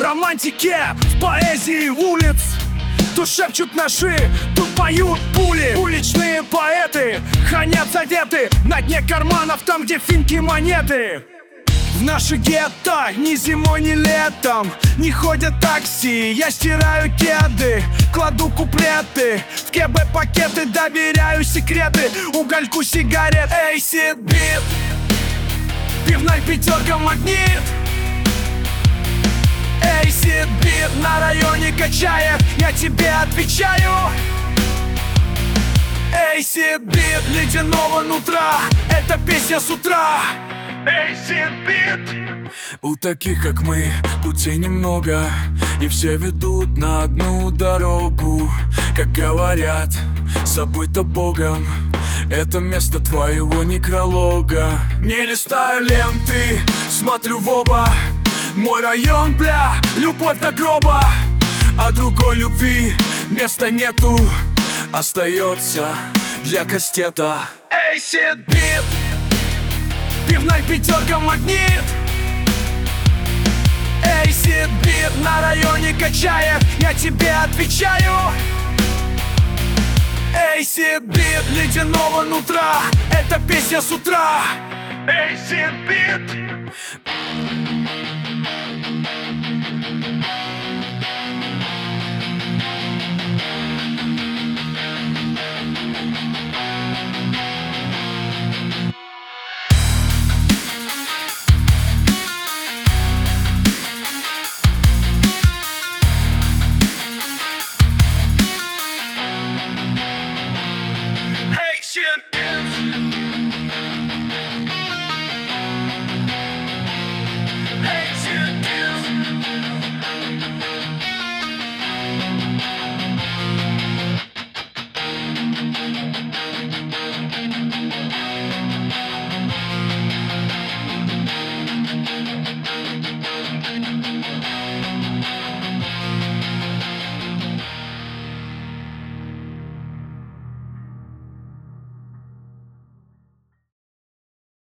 В романтике, в поэзии улиц. Тут шепчут ножи, тут поют пули. Уличные поэты хранят заветы на дне карманов, там, где финки монеты. В наши гетто ни зимой, ни летом не ходят такси. Я стираю кеды, кладу куплеты в КБ-пакеты, доверяю секреты угольку сигарет. Acid Beat, пивной пятерка магнит. Acid Beat, на районе качает, я тебе отвечаю. Acid Beat, ледяного нутра, это песня с утра. Acid Beat. У таких, как мы, путей немного, и все ведут на одну дорогу. Как говорят, забыто Богом, это место твоего некролога. Не листаю ленты, смотрю в оба. Мой район, бля, любовь до гроба. А другой любви места нету, остается для кастета. Acid Beat, пивной пятерка магнит. Acid Beat, на районе качает, я тебе отвечаю. Acid Beat, ледяного нутра, это песня с утра. Acid Beat.